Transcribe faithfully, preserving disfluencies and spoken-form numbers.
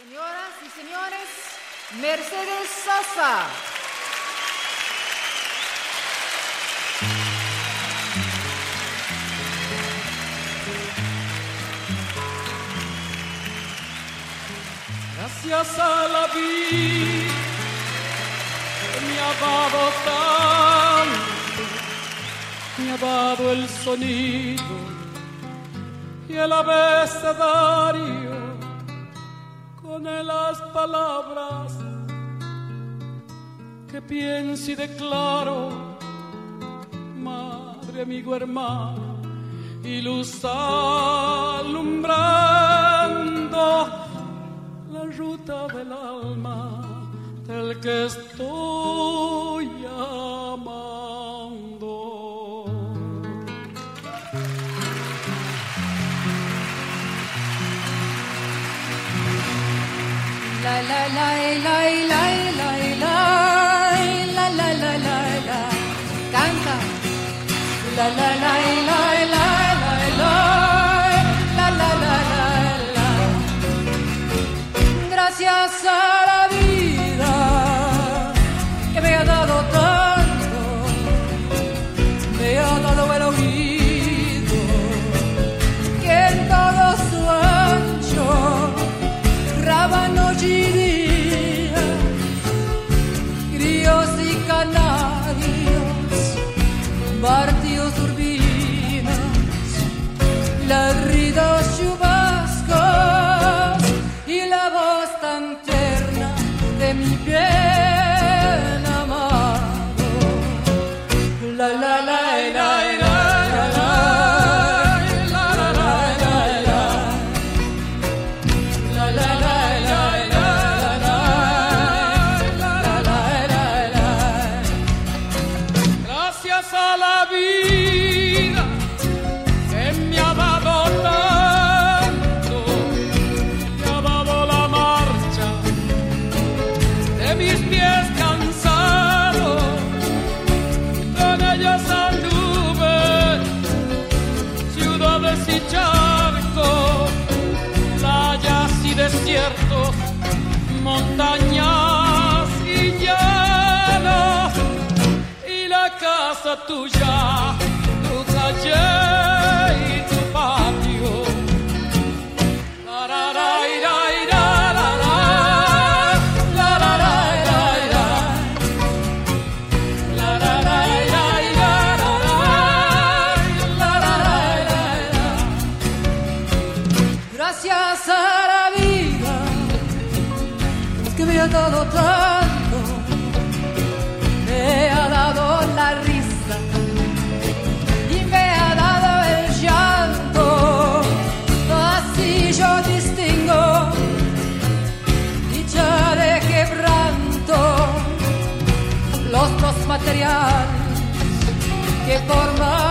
Señoras y señores, Mercedes Sosa. Gracias a la vida que me ha dado tanto, me ha dado el sonido y el abecedario con las palabras que pienso y declaro, madre, amigo, hermano, y luz alumbrando la ruta del alma del que estoy amando. La la la la la la la la la la la la canta. La la la la la la la la la la la. Gracias a la vida que me ha dado tanto, me ha dado el oído que en todo su ancho rábano y día, grillos y canarios, partidos turbinas, ladridos chubascos y la voz tan tierna de mi bien amado. La la la la la. Desiertos, montañas y llanos, y la casa tuya, tu calle y tu patio. La la la la la la la la la la la la la la. Gracias a que me ha dado tanto, me ha dado la risa y me ha dado el llanto. Así yo distingo dicha de quebranto, los dos materiales que forman